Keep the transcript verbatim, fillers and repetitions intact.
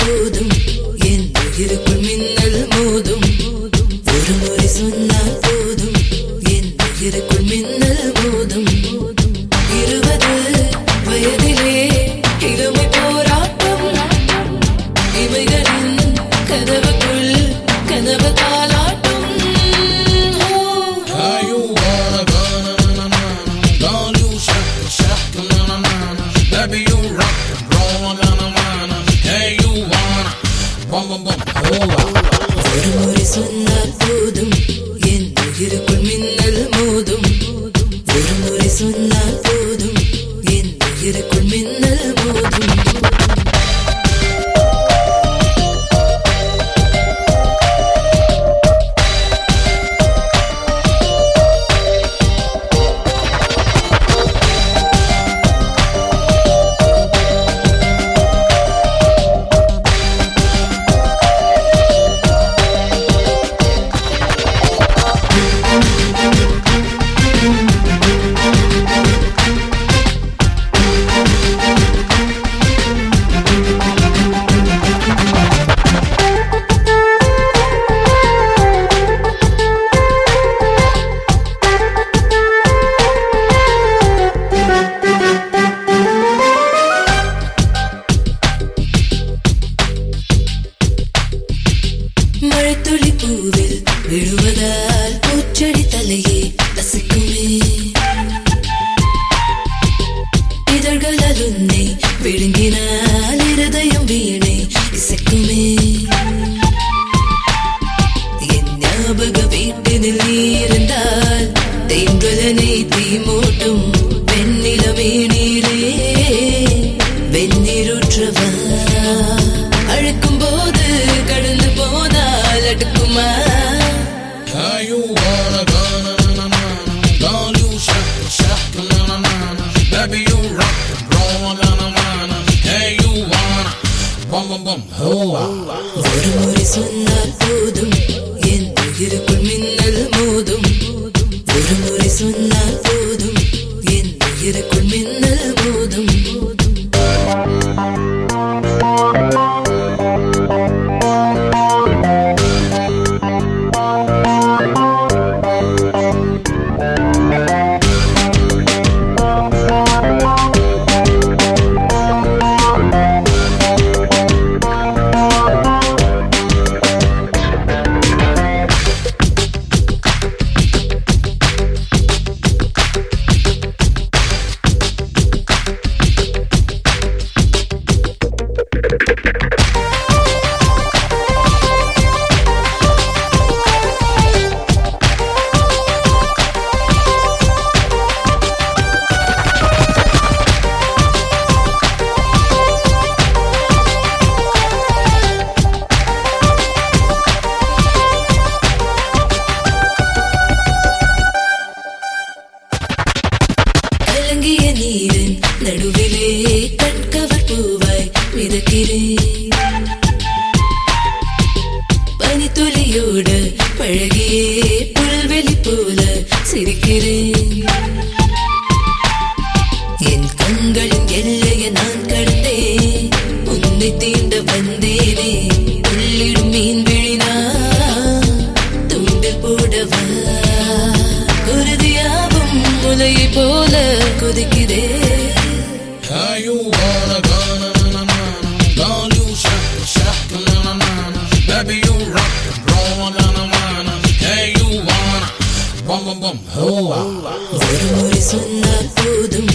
போதும் என் உயிருக்குள் மின்னல் மோதும் ஒரு முறை சொன்னால் போதும் என் உயிருக்குள் மின்னல் மோதும் இருபது வயதிலே இளமை போராட்டம் இவைகளின் கதவுக்குள் கனவு தாலாட்டம் Baby, you rock and roll, na na na na. Hey, you wanna, bum bum bum, oh. ஒரு முறை சொன்னால் போதும் என் உயிருக்குள் மின்னல் மோதும் ஒரு முறை சொன்னால் போதும் என் உயிருக்குள் மின்னல் மோதும் மழைத்துளி பூவில் விழுவதால் பூச்செடி தலையே ரசிக்குமே இதழ்களால் உன்னை விழுங்கினால் இருதயம் வீணை இசைக்குமே என் ஞாபக வீட்டினில் நீ இருந்தால் தேம்பலனை தீ மூட்டும் வெண்ணிலமே நீரே வெந்நீருற்றவா அழைக்கும் போது கடந்து போனால் அடுக்குமா Hey, you wanna, na na na na na. Girl, you shake, shake, na na na na. Baby, you rock and roll, na na na na. Hey, you wanna, bum bum bum, oh. ஒரு முறை சொன்னால் போதும் என் உயிருக்குள் மின்னல் மோதும் ஒரு முறை சொன்னால் போதும் என் உயிருக்குள் மின்னல் மோதும் கலங்கிய நீரின் நடுவிலே கண்கவர் பூவாய் மிதக்கிறேன் பனித்துளியோடு பழகியே புல்வெளி போல சிரிக்கிறேன் என் கண்களின் எல்லையை நான் கடந்தேன் உன்னை தீண்ட வந்தேனே உள்ளிடும் மீன் விழினா தூண்டில் போடவா குருதியாவும் முலையை போல கொதிக்கிறே Hey, you wanna, na na na na na. Girl, you shake, shake, na na na na. Baby, you rock and roll, na na na na. Hey, you wanna, bum bum bum, oh. ஒரு முறை சொன்னால் போதும்